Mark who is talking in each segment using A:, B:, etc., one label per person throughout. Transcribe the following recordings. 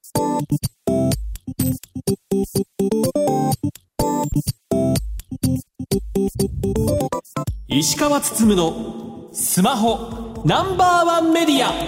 A: 石川つつむのスマホナンバーワンメディア。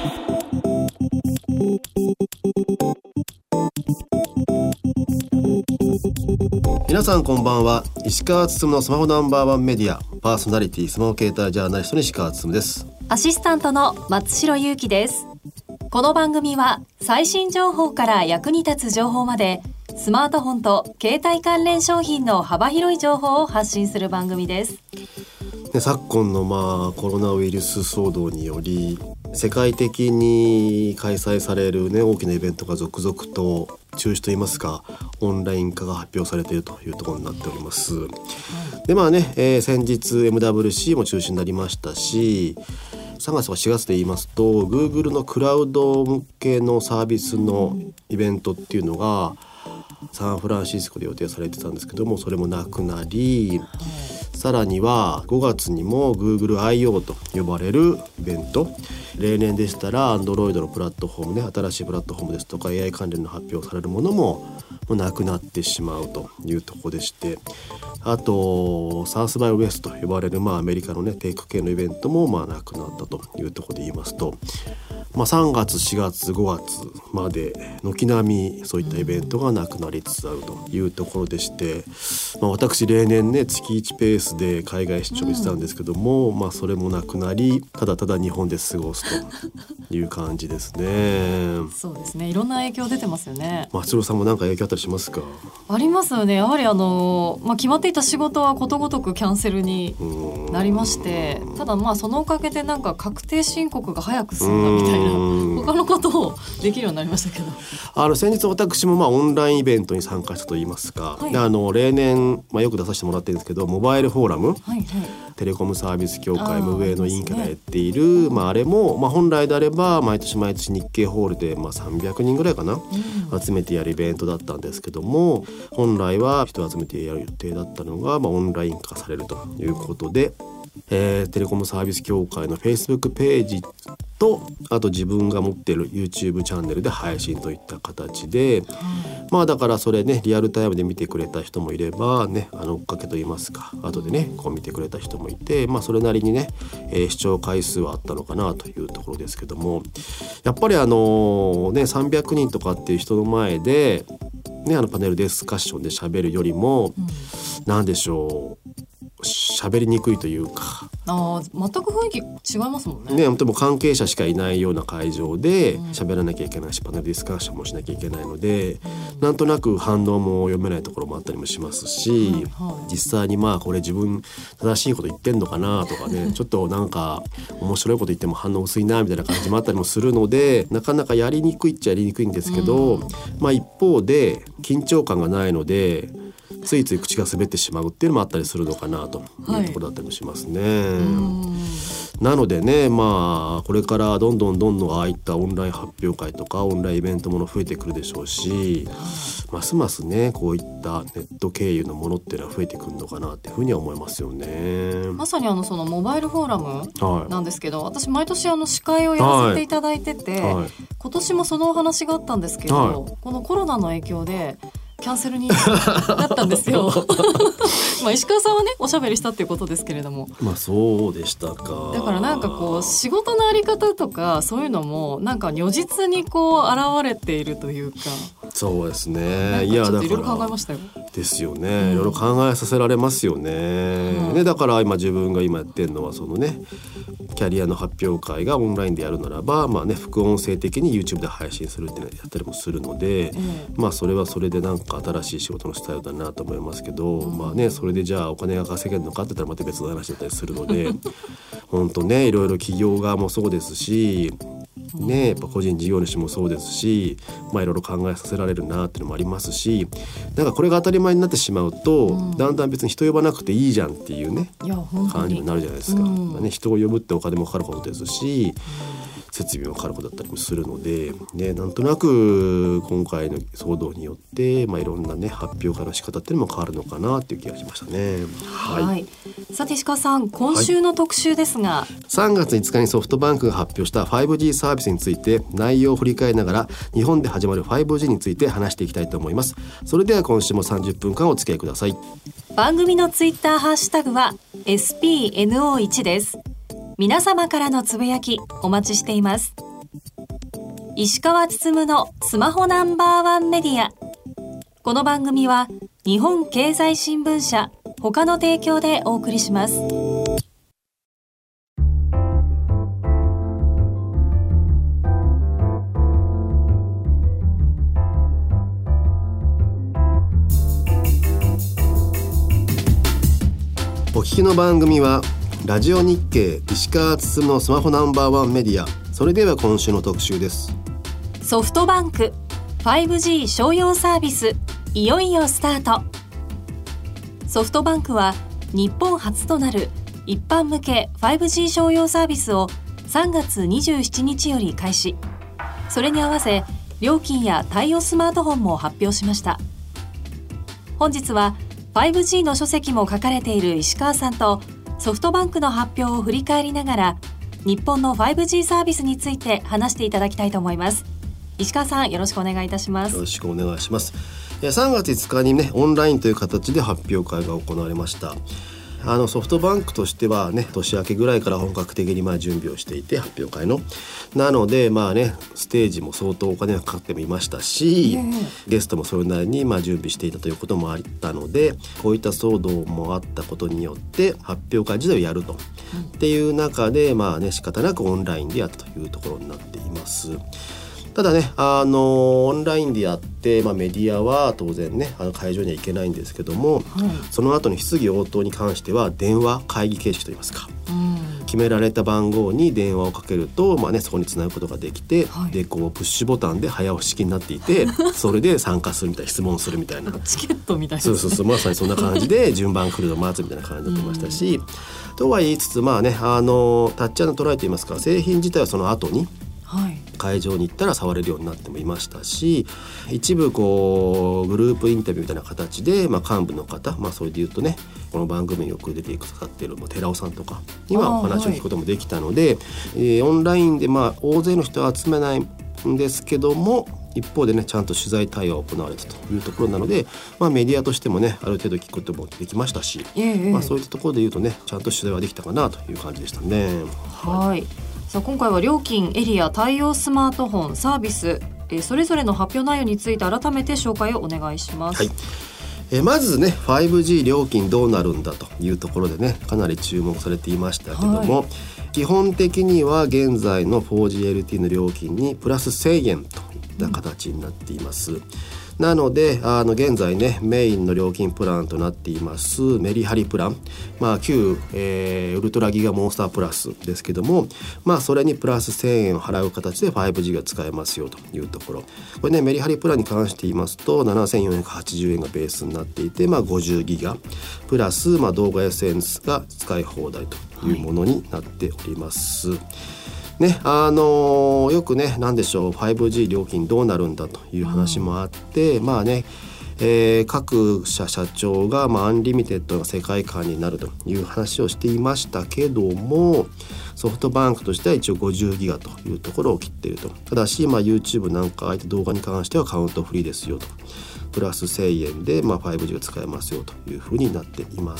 B: 皆さんこんばんは。石川つつむのスマホナンバーワンメディアパーソナリティスマホ携帯ジャーナリストの石川つつむです。
C: アシスタントの松代ゆうきです。この番組は最新情報から役に立つ情報までスマートフォンと携帯関連商品の幅広い情報を発信する番組です。
B: 昨今のコロナウイルス騒動により世界的に開催される、大きなイベントが続々と中止といいますかオンライン化が発表されているというところになっております。で先日 MWC も中止になりましたし、3月とか4月で言いますと Google のクラウド向けのサービスのイベントっていうのがサンフランシスコで予定されてたんですけども、それもなくなり、さらには5月にも Google I/O と呼ばれるイベント、例年でしたら Android のプラットフォーム新しいプラットフォームですとか AI 関連の発表されるものもなくなってしまうというところでして、あとサウスバイウエストと呼ばれるアメリカのテイク系のイベントもなくなったというところで言いますと、3月4月5月まで軒並みそういったイベントがなくなりつつあるというところでして、私例年月1ペースで海外出張してたんですけども、それもなくなりただただ日本で過ごすという感じですね。
C: そうですね、いろんな影響出てますよね。
B: 松尾さんも何か影響あったりしますか？
C: ありますよね。やはり決まっていた仕事はことごとくキャンセルになりまして、ただそのおかげで確定申告が早く済んだみたいな他のことをできるようになりましたけど、
B: 先日私もオンラインイベントに参加したといいますか、で例年、よく出させてもらってるんですけどモバイルフォーラム、テレコムサービス協会運営の委員会がやっている、あれも、本来であれば毎年毎年日経ホールで、300人ぐらいかな、集めてやるイベントだったんですけども、本来は人を集めてやる予定だったのが、オンライン化されるということで、テレコムサービス協会の Facebook ページと、あと自分が持っている YouTube チャンネルで配信といった形で、だからそれリアルタイムで見てくれた人もいれば追っかけといいますか後でこう見てくれた人もいて、それなりに視聴回数はあったのかなというところですけども、やっぱり300人とかっていう人の前でパネルディスカッションで喋るよりも、なんでしょう、喋りにくいというか、
C: 全く雰囲気違いますもんね。
B: でも関係者しかいないような会場で喋らなきゃいけないし、パネルディスカッションもしなきゃいけないので、なんとなく反応も読めないところもあったりもしますし、実際にこれ自分正しいこと言ってんのかなとかちょっと面白いこと言っても反応薄いなみたいな感じもあったりもするので、なかなかやりにくいっちゃやりにくいんですけど、一方で緊張感がないのでついつい口が滑ってしまうっていうのもあったりするのかなというところだったりもしますね。なのでこれからどんどんああいったオンライン発表会とかオンラインイベントもの増えてくるでしょうし、ますますこういったネット経由のものっていうのは増えてくるのかなっていうふうには思いますよね。
C: まさにそのモバイルフォーラムなんですけど、私毎年司会をやらせていただいてて、今年もそのお話があったんですけど、このコロナの影響でキャンセルになったんですよ石川さんはおしゃべりしたっていうことですけれども、
B: そうでしたか。
C: だから仕事のあり方とかそういうのも如実に現れているというか。
B: そうですね。
C: いやだからいろいろ考えましたよ。
B: ですよね、いろいろ考えさせられますよね。だから自分が今やってるのはそのキャリアの発表会がオンラインでやるならば、副音声的に YouTube で配信するってやったりもするので、それはそれで新しい仕事のスタイルだなと思いますけど、それでじゃあお金が稼げるのかって言ったらまた別の話だったりするので本当いろいろ企業側もそうですしやっぱ個人事業主もそうですし、いろいろ考えさせられるなっていうのもありますし、これが当たり前になってしまうと、だんだん別に人呼ばなくていいじゃんっていう感じになるじゃないですか。人を呼ぶってお金もかかることですし、 設備も変わることだったりもするので、ね、なんとなく今回の騒動によって、いろんなね発表会の仕方っていうのも変わるのかなっていう気がしましたね。
C: はい、さて石川さん、今週の特集ですが、
B: 3月5日にソフトバンクが発表した 5G サービスについて内容を振り返りながら日本で始まる 5G について話していきたいと思います。それでは今週も30分間お付き合いください。
C: 番組のツイッターハッシュタグは SPNO1 です。皆様からのつぶやきお待ちしています。石川つつむのスマホナンバーワンメディア。この番組は日本経済新聞社他の提供でお送りします。
B: お聞きの番組はラジオ日経石川つつむのスマホナンバーワンメディア。それでは今週の特集です。
C: ソフトバンク 5G 商用サービスいよいよスタート。ソフトバンクは日本初となる一般向け 5G 商用サービスを3月27日より開始。それに合わせ料金や対応スマートフォンも発表しました。本日は 5G の書籍も書かれている石川さんとソフトバンクの発表を振り返りながら日本の 5G サービスについて話していただきたいと思います。石川さん、よろしくお願いいたします。
B: よろしくお願いします。3月5日にねオンラインという形で発表会が行われました。ソフトバンクとしてはね年明けぐらいから本格的に準備をしていて発表会のなのでステージも相当お金がかかってもいましたし、ゲストもそれなりに準備していたということもあったので、こういった騒動もあったことによって発表会自体をやると、っていう中で仕方なくオンラインでやったというところになっています。ただねオンラインでやって、メディアは当然ね会場には行けないんですけども、その後の質疑応答に関しては電話会議形式といいますか、決められた番号に電話をかけると、そこにつなぐことができて、でこうプッシュボタンで早押し式になっていてそれで参加するみたいな質問するみたいな
C: チケットみたいな、
B: そうまさにそんな感じで順番来るのを待つみたいな感じになってましたし、とは言いつつタッチ&トライといいますか製品自体はその後に会場に行ったら触れるようになってもいましたし、一部こうグループインタビューみたいな形で、幹部の方、それで言うとねこの番組によく出てくださっている寺尾さんとかにはお話を聞くこともできたので、オンラインで大勢の人は集めないんですけども一方でねちゃんと取材対応が行われたというところなので、メディアとしてもねある程度聞くこともできましたし、そういったところで言うとねちゃんと取材はできたかなという感じでしたね。
C: さあ今回は料金、エリア、対応スマートフォン、サービス、それぞれの発表内容について改めて紹介をお願いします。
B: まずね 5G 料金どうなるんだというところでねかなり注目されていましたけども、基本的には現在の 4GLTE の料金にプラス1000円といった形になっています。なので現在ねメインの料金プランとなっていますメリハリプラン、旧、ウルトラギガモンスタープラスですけども、それにプラス1000円を払う形で 5G が使えますよというところ。これねメリハリプランに関して言いますと7480円がベースになっていて、50ギガプラス、動画 SNS が使い放題というものになっております。ね、よくね何でしょう 5G 料金どうなるんだという話もあって、各社長が、アンリミテッドな世界観になるという話をしていましたけども、ソフトバンクとしては一応50ギガというところを切っていると。ただし、YouTube なんか相手動画に関してはカウントフリーですよと、プラス1000円で、5G が使えますよというふうになっています。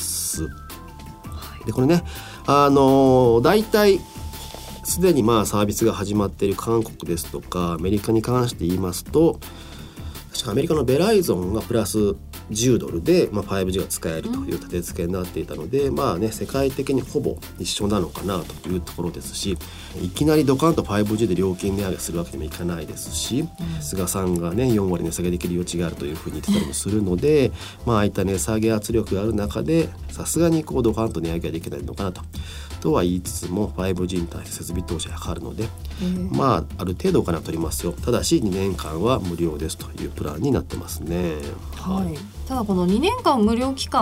B: でこれねだいたいすでにサービスが始まっている韓国ですとかアメリカに関して言いますと、確かアメリカのベライゾンがプラス10ドルで、5G が使えるという立て付けになっていたので、世界的にほぼ一緒なのかなというところですし、いきなりドカンと 5G で料金値上げするわけにもいかないですし、菅さんがね4割値下げできる余地があるというふうに言ってたりもするので、ああいった値下げ圧力がある中でさすがにドカンと値上げはできないのかなとは言いつつも 5G に対して設備投資がかかるので、ある程度お金は取りますよ。ただし2年間は無料ですというプランになってますね。
C: ただこの2年間無料期間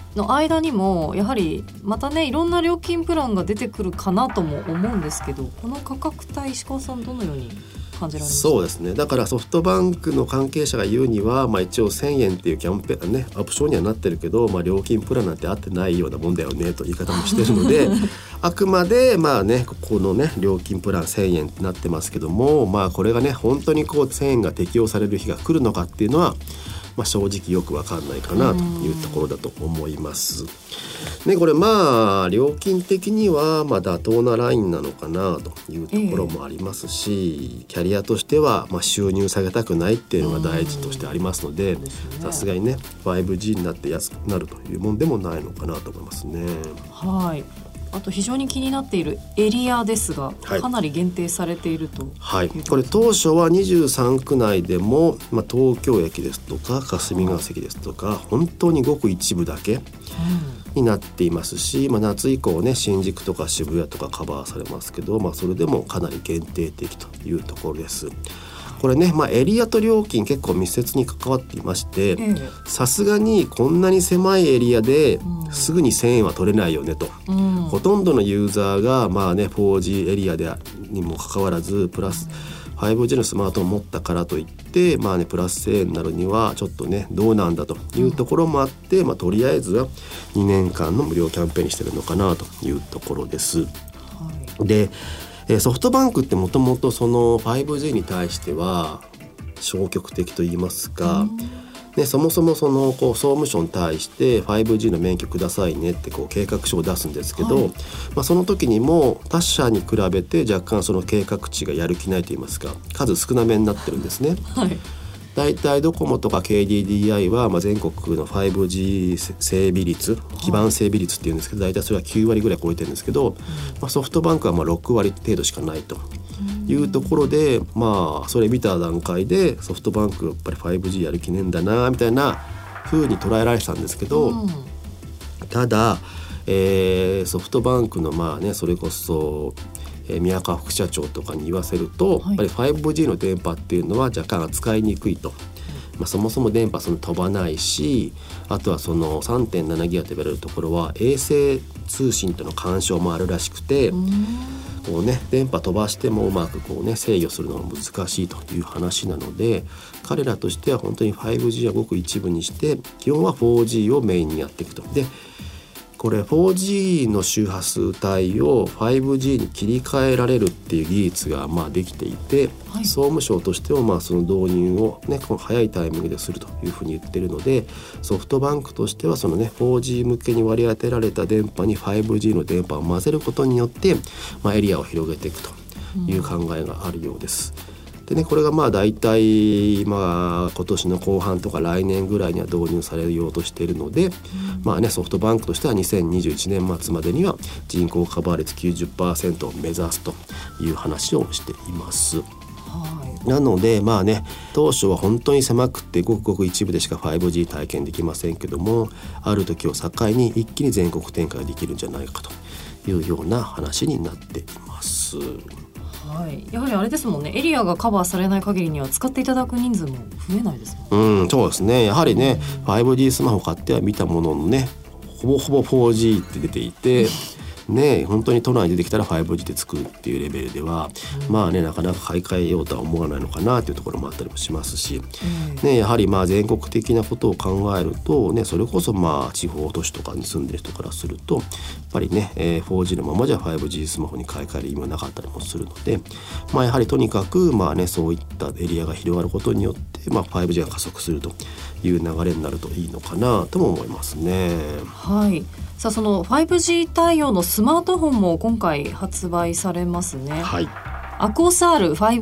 C: の間にもやはりまたねいろんな料金プランが出てくるかなとも思うんですけど、この価格帯石川さんどのように感じられますか？
B: そうですね、だからソフトバンクの関係者が言うには、一応1000円っていうキャンペーンねオプションにはなってるけど、料金プランなんて合ってないようなもんだよねという言い方もしてるのであくまでここのね料金プラン1000円ってなってますけども、これがね本当に1000円が適用される日が来るのかっていうのは正直よく分かんないかなというところだと思います。ね、これ料金的には妥当なラインなのかなというところもありますし、キャリアとしては収入下げたくないっていうのが第一としてありますので、さすがにね 5G になって安くなるというもんでもないのかなと思いますね。
C: はい。あと非常に気になっているエリアですが、かなり限定されているという、
B: これ当初は23区内でも、東京駅ですとか霞ヶ関ですとか本当にごく一部だけになっていますし、夏以降ね新宿とか渋谷とかカバーされますけど、それでもかなり限定的というところです。これね、エリアと料金結構密接に関わっていまして、さすがにこんなに狭いエリアですぐに1000円は取れないよねと、ほとんどのユーザーが4G エリアでにもかかわらずプラス 5G のスマートを持ったからといってプラス1000円になるにはちょっとねどうなんだというところもあって、とりあえずは2年間の無料キャンペーンにしてるのかなというところです。でソフトバンクってもともとその 5G に対しては消極的といいますか、そもそもその総務省に対して 5G の免許くださいねって計画書を出すんですけど、その時にも他社に比べて若干その計画値がやる気ないといいますか数少なめになってるんですね。だいたいドコモとか KDDI は全国の 5G 整備率基盤整備率っていうんですけど、だいたいそれは9割ぐらい超えてるんですけど、ソフトバンクは6割程度しかないというところで、それ見た段階でソフトバンクやっぱり 5G やる気ねえんだなみたいな風に捉えられてたんですけど、ただ、ソフトバンクのそれこそ宮川副社長とかに言わせると、やっぱり 5G の電波っていうのは若干扱いにくいと、そもそも電波その飛ばないし、あとはその 3.7 ギガと呼ばれるところは衛星通信との干渉もあるらしくて、電波飛ばしてもうまく制御するのが難しいという話なので、彼らとしては本当に 5G はごく一部にして基本は 4G をメインにやっていくと。でこれ 4G の周波数帯を 5G に切り替えられるっていう技術ができていて、総務省としてもその導入をこの早いタイミングでするというふうに言っているので、ソフトバンクとしてはその4G 向けに割り当てられた電波に 5G の電波を混ぜることによってエリアを広げていくという考えがあるようです。でこれがだいたい今年の後半とか来年ぐらいには導入されようとしているので、ソフトバンクとしては2021年末までには人口カバー率 90% を目指すという話をしています。なので当初は本当に狭くてごくごく一部でしか 5G 体験できませんけども、ある時を境に一気に全国展開できるんじゃないかというような話になっています。
C: やはりあれですもんね、エリアがカバーされない限りには使っていただく人数も増えないですもん。
B: そうですね、やはり5G スマホ買っては見たもののほぼほぼ 4G って出ていて本当に都内に出てきたら 5G で作るっていうレベルではなかなか買い替えようとは思わないのかなというところもあったりもしますし、やはり全国的なことを考えるとそれこそ地方都市とかに住んでる人からするとやっぱり4G のままじゃ 5G スマホに買い替える意味はなかったりもするので、やはりとにかくそういったエリアが広がることによって、5G が加速するという流れになるといいのかなとも思いますね。
C: さあその 5G 対応のスマートフォンも今回発売されますね。アクオス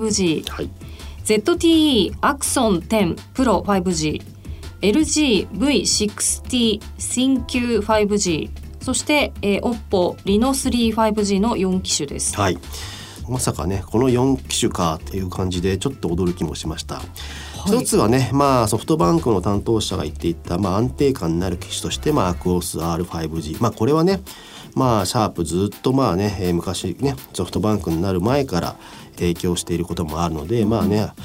C: R5G、ZTE アクソン10 Pro 5G、LG V60 ThinQ 5G、そして、Oppo Reno 3 5G の4機種です。
B: まさかこの4機種かっていう感じでちょっと驚きもしました。一つはソフトバンクの担当者が言っていた、安定感になる機種として、アクオス R5G、これはシャープずっと昔ソフトバンクになる前から提供していることもあるので、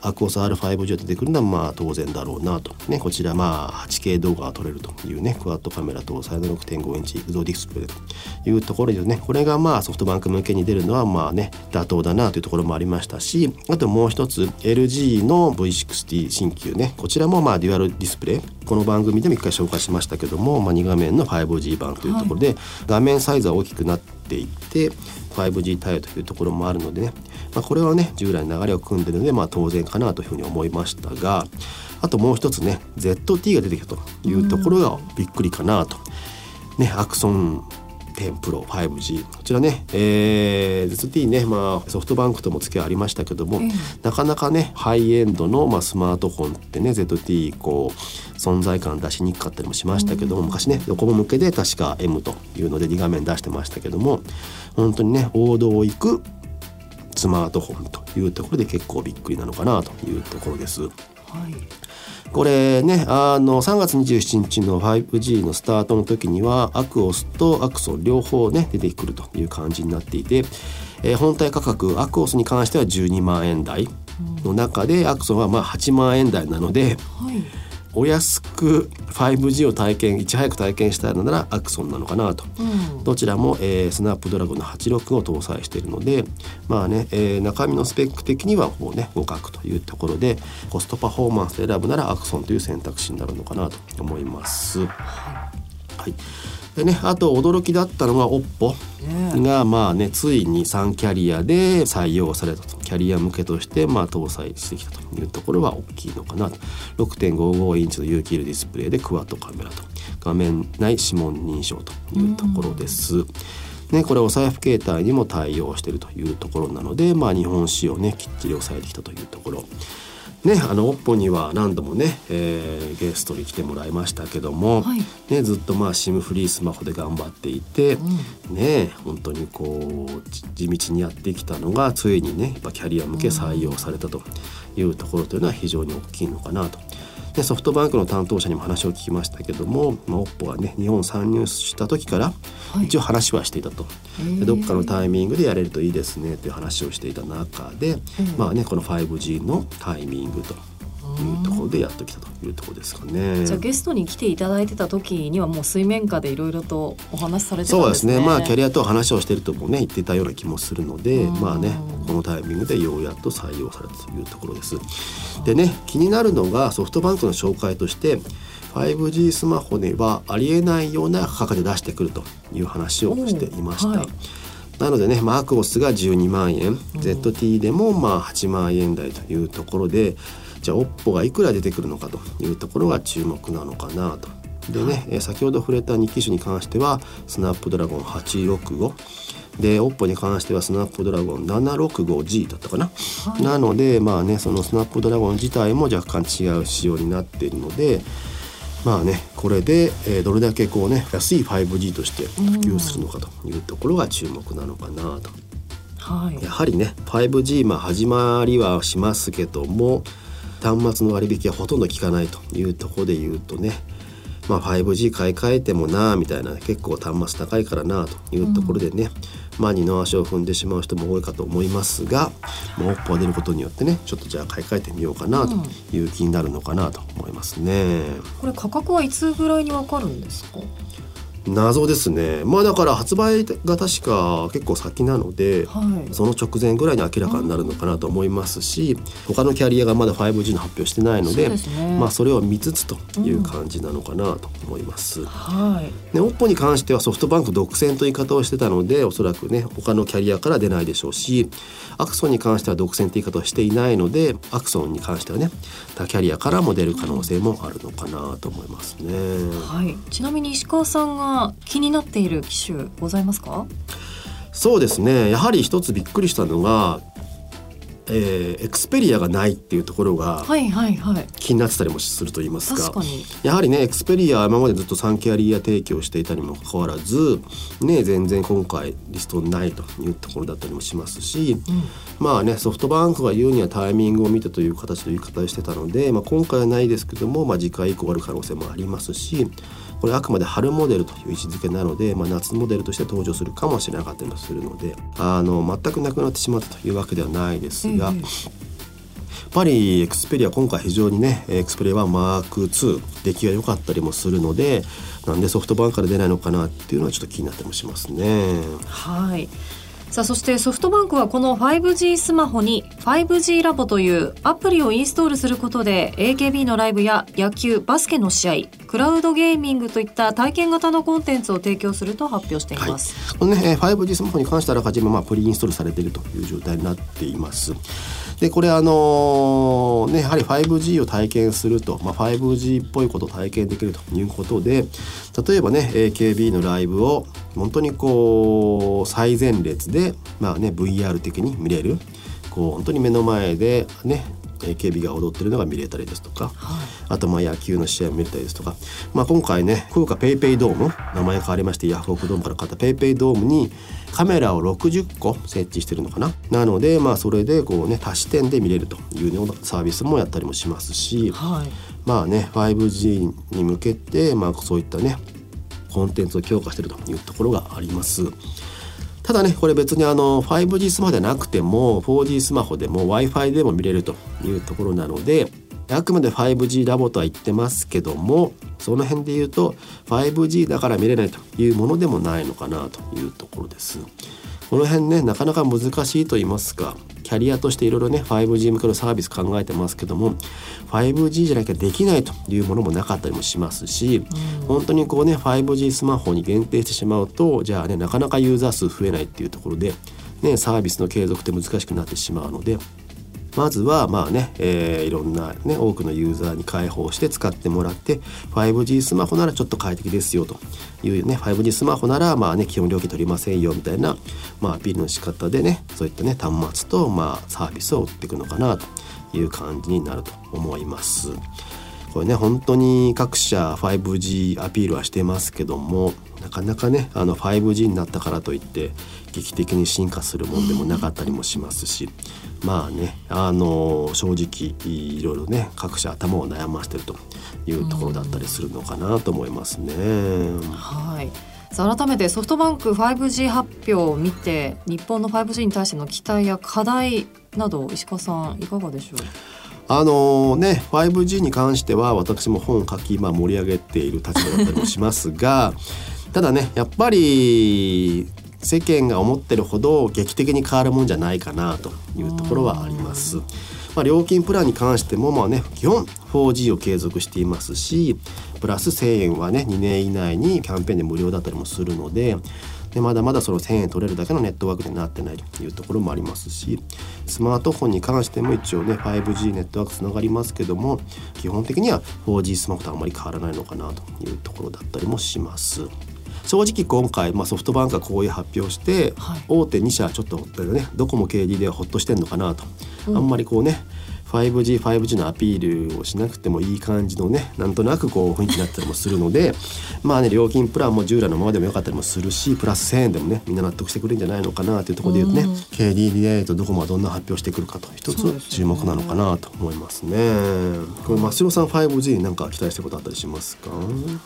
B: アクオス R5G が出てくるのはまあ当然だろうなと、ね、こちらまあ 8K 動画が撮れるというねクワッドカメラ搭載の 6.5 インチ駆動ディスプレイというところでね、これがまあソフトバンク向けに出るのはまあね妥当だなというところもありましたし、あともう一つ LG の V60 新旧ね、こちらもまあデュアルディスプレイ、この番組でも一回紹介しましたけども、まあ、2画面の 5G 版というところで、画面サイズは大きくなっていて 5G 対応というところもあるのでね、まあ、これはね従来の流れを組んでいるのでまあ当然かなというふうに思いましたが、あともう一つね ZT が出てきたというところがびっくりかなと、ね、アクソン10 Pro 5G こちらね、ZT ね、まあ、ソフトバンクとも付き合いありましたけども、なかなかねハイエンドの、まあ、スマートフォンってね ZT こう存在感出しにくかったりもしましたけども、昔ねドコモ向けで確か M というので2画面出してましたけども、本当にね王道を行くスマートフォンというところで結構びっくりなのかなというところです。はい、これね3月27日の 5G のスタートの時にはアクオスとアクソン両方ね出てくるという感じになっていて、本体価格アクオスに関しては12万円台の中で、アクソンはまあ8万円台なので、お安く 5G をいち早く体験したいのならアクソンなのかなと、どちらも、スナップドラゴンの86を搭載しているので、まあね中身のスペック的にはもうね互角というところで、コストパフォーマンスで選ぶならアクソンという選択肢になるのかなと思います。はいでね、あと驚きだったのが OPPO がまあねついに3キャリアで採用されたと、キャリア向けとしてまあ搭載してきたというところは大きいのかなと。 6.55 インチの有機 EL ディスプレイでクワッドカメラと画面内指紋認証というところです。ね、これお財布携帯にも対応しているというところなので、まあ、日本仕様ねきっちり抑えてきたというところね、OPPO には何度もね、ゲストに来てもらいましたけども、ね、ずっとまあ SIM フリースマホで頑張っていて、ね、本当にこう地道にやってきたのがついにねやっぱキャリア向け採用されたというところというのは非常に大きいのかなと。でソフトバンクの担当者にも話を聞きましたけども、OPPO はね日本参入した時から一応話はしていたと、でどっかのタイミングでやれるといいですねという話をしていた中で、まあねこの 5G のタイミングというところでやってきたというところですかね。
C: じゃあゲストに来ていただいてた時にはもう水面下でいろいろとお話しされてたんですね。
B: そうですね、まあキャリアと話をしているともね言っていたような気もするので、まあねこのタイミングでようやっと採用されたというところです。でね気になるのがソフトバンクの紹介として 5G スマホではありえないような価格で出してくるという話をしていました。なのでね、アクオスが12万円、ZT でもまあ8万円台というところで、じゃあ OPPO がいくら出てくるのかというところが注目なのかなと。でね、先ほど触れた2機種に関してはスナップドラゴン865で OPPO に関してはスナップドラゴン 765G だったかな、なのでまあねそのスナップドラゴン自体も若干違う仕様になっているので、まあねこれで、どれだけこうね安い 5G として普及するのかというところが注目なのかなと。やはりね 5G 始まりはしますけども端末の割引はほとんど効かないというところで言うとね、5G 買い替えてもなみたいな、結構端末高いからなというところでね、二の足を踏んでしまう人も多いかと思いますが、OPPO が出ることによってねちょっとじゃあ買い替えてみようかなという気になるのかなと思いますね。
C: これ価格はいつぐらいに分かるんですか？
B: 謎ですね。だから発売が確か結構先なので、その直前ぐらいに明らかになるのかなと思いますし、他のキャリアがまだ 5G の発表してないので、それを見つつという感じなのかなと思います。OPPO に関してはソフトバンク独占という言い方をしてたので、おそらくね他のキャリアから出ないでしょうし、アクソンに関しては独占という言い方をしていないので、アクソンに関してはね他キャリアからも出る可能性もあるのかなと思いますね。
C: ちなみに石川さんが気になっている機種ございますか？
B: そうですね、やはり一つびっくりしたのが、エクスペリアがないっていうところが気になってたりもすると言いますか、やはりねエクスペリアは今までずっと3キャリア提供していたにもかかわらず、全然今回リストないというところだったりもしますし、ソフトバンクが言うにはタイミングを見てという形の言い方をしてたので、今回はないですけども、次回以降ある可能性もありますし、これあくまで春モデルという位置づけなので、夏モデルとして登場するかもしれなかったりもするので、全くなくなってしまったというわけではないですが、 ぱりエクスペリア今回非常にねエクスペリア1マーク2出来が良かったりもするので、なんでソフトバンクから出ないのかなっていうのはちょっと気になってもしますね。
C: はい。さあそしてソフトバンクはこの 5G スマホに 5G ラボというアプリをインストールすることで AKB のライブや野球バスケの試合、クラウドゲーミングといった体験型のコンテンツを提供すると発表しています、
B: はい。このね 5G スマホに関してはあらかじめプリインストールされているという状態になっています。でこれやはり 5G を体験すると、5G っぽいことを体験できるということで、例えばね AKB のライブを本当に最前列で、VR 的に見れる、本当に目の前でねAKB が踊ってるのが見れたりですとか、あと野球の試合を見れたりですとか、今回ね福岡ペイペイドーム、名前変わりましてヤフオクドームから買ったペイペイドームにカメラを60個設置してるのかな。なのでそれで多視点で見れるというようなサービスもやったりもしますし、5G に向けてそういったねコンテンツを強化しているというところがあります。ただねこれ別に5G スマホでなくても 4G スマホでも Wi-Fi でも見れるというところなので、あくまで 5G ラボとは言ってますけども、その辺で言うと 5G だから見れないというものでもないのかなというところです。この辺ねなかなか難しいと言いますか、キャリアとしていろいろね 5G 向けのサービス考えてますけども 5G じゃなきゃできないというものもなかったりもしますし、本当に5G スマホに限定してしまうとじゃあねなかなかユーザー数増えないっていうところで、サービスの継続って難しくなってしまうので、まずはいろんなね多くのユーザーに開放して使ってもらって 5G スマホならちょっと快適ですよというね 5G スマホなら基本料金取りませんよみたいなアピールの仕方でね、そういったね端末とサービスを売っていくのかなという感じになると思います。これね本当に各社 5G アピールはしてますけども、なかなかね5G になったからといって劇的に進化するもんでもなかったりもしますし、正直いろいろね各社頭を悩ましてるというところだったりするのかなと思いますね。
C: はい。さあ改めてソフトバンク 5G 発表を見て日本の 5G に対しての期待や課題など石川さんいかがでしょう。
B: 5G に関しては私も本を書き盛り上げている立場だったりもしますがただねやっぱり世間が思ってるほど劇的に変わるもんじゃないかなというところはあります。料金プランに関しても基本 4G を継続していますし、プラス1000円はね2年以内にキャンペーンで無料だったりもするので、まだまだその1000円取れるだけのネットワークになってないというところもありますし、スマートフォンに関しても一応ね 5G ネットワークつながりますけども、基本的には 4G スマホとあまり変わらないのかなというところだったりもします。正直今回、ソフトバンクがこういう発表して、大手2社ちょっとドコモ KD ではほっとしてんのかなと、あんまり5G のアピールをしなくてもいい感じのねなんとなく雰囲気になったりもするので料金プランも従来のままでもよかったりもするし、プラス1000円でもねみんな納得してくれるんじゃないのかなというところで言うとね、KDDI とドコモはどんな発表してくるかと一つ注目なのかなと思いますね。これ真城さん 5G に何か期待してることあったりしますか。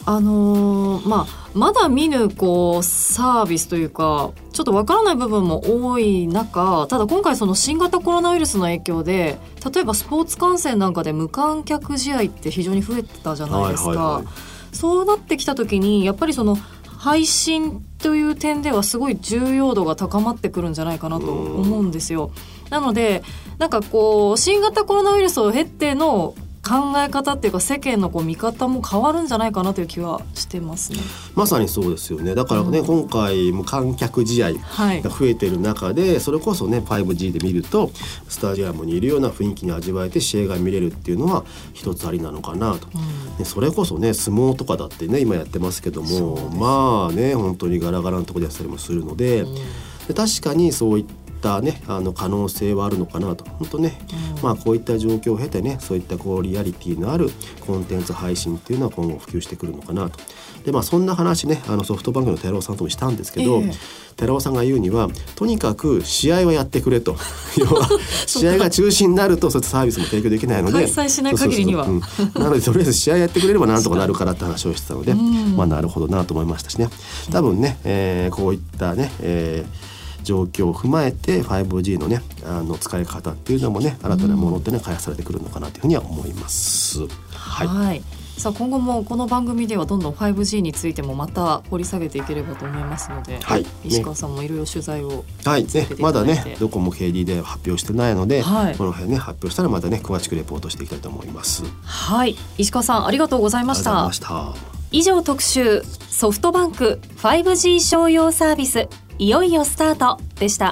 C: まだ見ぬサービスというかちょっとわからない部分も多い中、ただ今回その新型コロナウイルスの影響で例えばスポーツ観戦なんかで無観客試合って非常に増えたじゃないですか、そうなってきた時にやっぱりその配信という点ではすごい重要度が高まってくるんじゃないかなと思うんですよ。なので新型コロナウイルスを経ての考え方っていうか世間の見方も変わるんじゃないかなという気はしてますね。
B: まさにそうですよね。だからね、今回無観客試合が増えている中で、それこそね 5G で見るとスタジアムにいるような雰囲気に味わえて試合が見れるっていうのは一つありなのかなと、それこそね相撲とかだってね今やってますけども、本当にガラガラのところでやったりもするので、確かにそういった可能性はあるのかなと。本当ね、こういった状況を経てねそういったリアリティのあるコンテンツ配信っていうのは今後普及してくるのかなと。でそんな話ねソフトバンクの寺尾さんともしたんですけど、寺尾さんが言うにはとにかく試合はやってくれと要は試合が中止になるとそういったサービスも提供できないので
C: 開催しない限りには
B: なのでとりあえず試合やってくれればなんとかなるからって話をしてたので、なるほどなと思いましたしね。多分ね、こういったね、 状況を踏まえて 5G のね使い方っていうのもね新たなものってね開発されてくるのかなというふうには思います。
C: はい、さあ今後もこの番組ではどんどん 5G についてもまた掘り下げていければと思いますので、
B: はい、
C: 石川さんもいろいろ取材を
B: はいね、まだねどこも KD で発表してないので、
C: はい、
B: この辺ね発表したらまたね詳しくレポートしていきたいと思います。
C: はい、石川さんありがとうございました。以上特集ソフトバンク 5G 商用サービスいよいよスタートでした。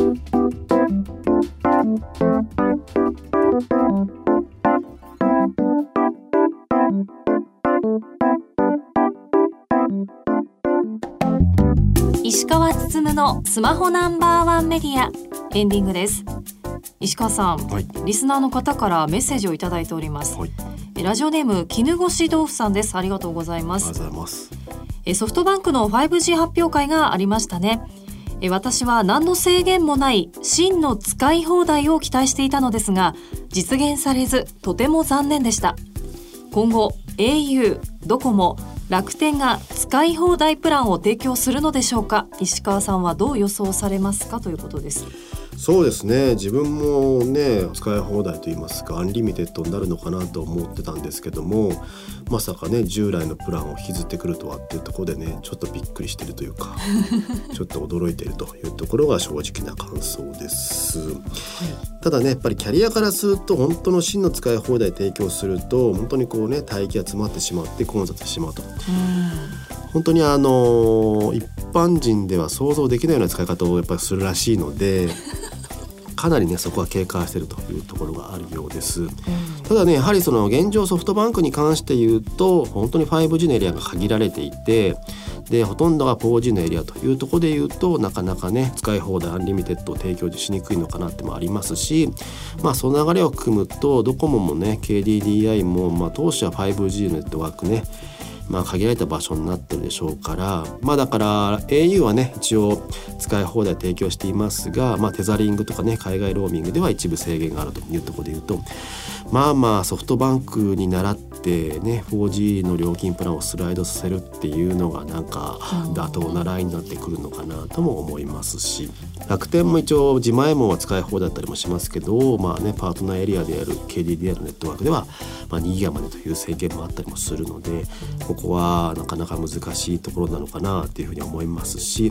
C: 石川つつむのスマホナンバーワンメディアエンディングです。石川さん、はい、リスナーの方からメッセージをいただいております、はい、ラジオネーム絹ごし豆腐さんです。ありがとうございます。
B: ありがとうございます。
C: ソフトバンクの 5G 発表会がありましたね。私は何の制限もない真の使い放題を期待していたのですが実現されずとても残念でした。今後 au、ドコモ、楽天が使い放題プランを提供するのでしょうか。石川さんはどう予想されますかということです。
B: そうですね、自分もね使い放題といいますかアンリミテッドになるのかなと思ってたんですけども、まさかね従来のプランを引きずってくるとはっていうところでねちょっとびっくりしてるというかちょっと驚いているというところが正直な感想です、はい、ただねやっぱりキャリアからすると本当の真の使い放題提供すると本当にこうね帯域が詰まってしまって混雑してしまうと、本当に一般人では想像できないような使い方をやっぱりするらしいのでかなりねそこは警戒しているというところがあるようです、ただねやはりその現状ソフトバンクに関して言うと本当に 5G のエリアが限られていてでほとんどが 4G のエリアというところで言うとなかなかね使い放題アンリミテッドを提供しにくいのかなってもありますし、その流れを組むとドコモもね KDDI も当初は 5G のネットワークね限られた場所になってるでしょうから、だから au はね一応使い放題提供していますが、テザリングとかね海外ローミングでは一部制限があるというところで言うとソフトバンクに倣ってね 4G の料金プランをスライドさせるっていうのがなんか妥当なラインになってくるのかなとも思いますし、楽天も一応自前も使い放題だったりもしますけどパートナーエリアである KDDI のネットワークでは2ギガまでという制限もあったりもするのでここはなかなか難しいところなのかなっていうふうに思いますし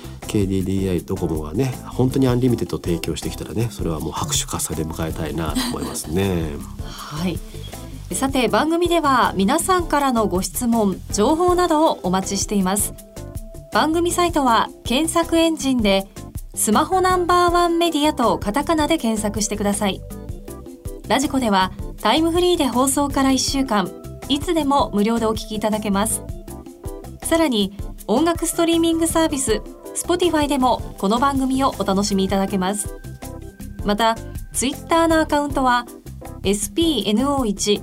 B: KDDI ドコモがね本当にアンリミテッドを提供してきたらねそれはもう拍手喝采で迎えたいなと思いますね
C: はい、さて番組では皆さんからのご質問情報などをお待ちしています。番組サイトは検索エンジンでスマホナンバーワンメディアとカタカナで検索してください。ラジコではタイムフリーで放送から1週間いつでも無料でお聞きいただけます。さらに音楽ストリーミングサービス Spotify でもこの番組をお楽しみいただけます。またツイッターのアカウントはSPNO1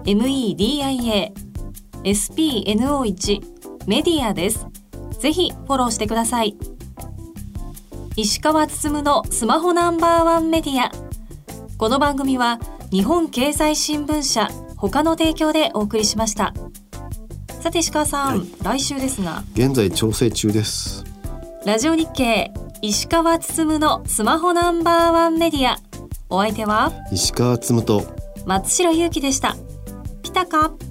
C: MEDIA SPNO1 メディアです。ぜひフォローしてください。石川つつむのスマホナンバーワンメディア。この番組は日本経済新聞社他の提供でお送りしました。さて石川さん、来週ですが
B: 現在調整中です。
C: ラジオ日経石川つつむのスマホナンバーワンメディア、お相手は
B: 石川つむと
C: 松代ゆうきでした。ピタカ。